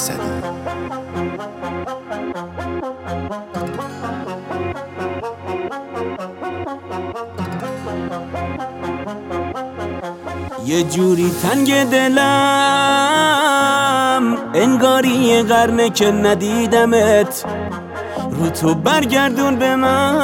اسدی. یه جوری تنگ دلم انگاری یه قرنه که ندیدمت، رو تو برگردون به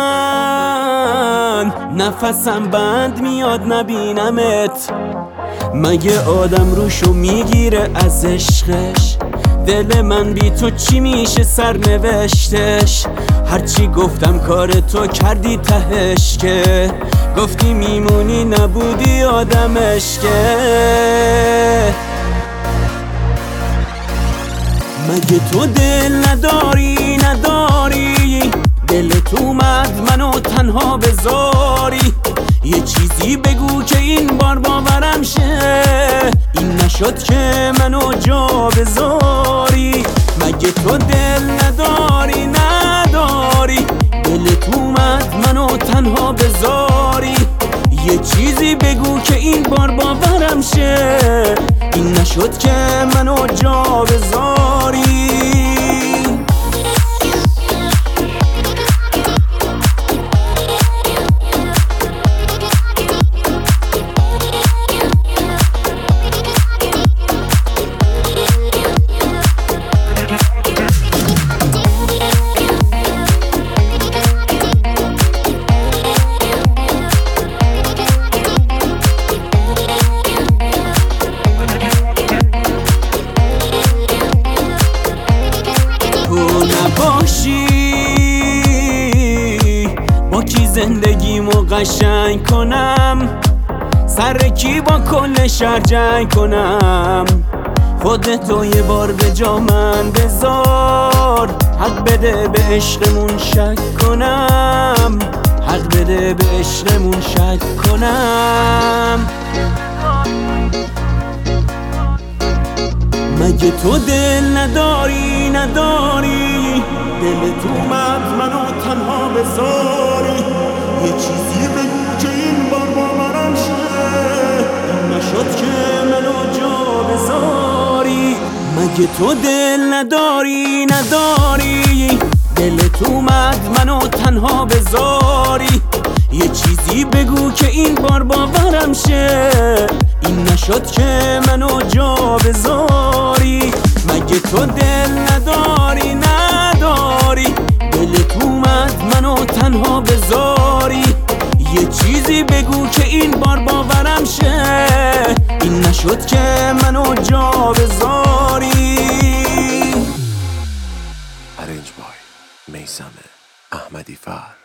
من، نفسم بند میاد نبینمت. مگه آدم روشو میگیره از عشقش؟ دل من بی تو چی میشه سرنوشتش؟ هرچی گفتم کار تو کردی تهش، که گفتی میمونی نبودی آدمش. که مگه تو دل نداری دلت اومد منو تنها بذاری؟ یه چیزی بگو که این بار باورم شه، این نشد که منو جا بذاری. مگه تو دل نداری دلت اومد منو تنها بذاری؟ یه چیزی بگو که این بار باورم شه، این نشد که منو جا بذاری. با کی زندگیمو قشنگ کنم؟ سر کی با کل شهر جنگ کنم؟ خودتو یه بار به جا من بذار، حق بده به عشقمون شک کنم، حق بده به عشقمون شک کنم. مگه تو دل نداری دلت اومد منو تنها بذاری؟ یه چیزی بگو که این بار باورم شه، نشد که منو جا بذاری. مگه تو دل نداری دلت اومد منو تنها بذاری؟ یه چیزی بگو که این بار باورم شه، این نشد که منو جا بذاری. مگه تو دل نداری دلت اومد منو تنها بذاری؟ یه چیزی بگو که این بار باورم شه، این نشد که منو جا بذاری. ارنج بای میثم احمدی فر.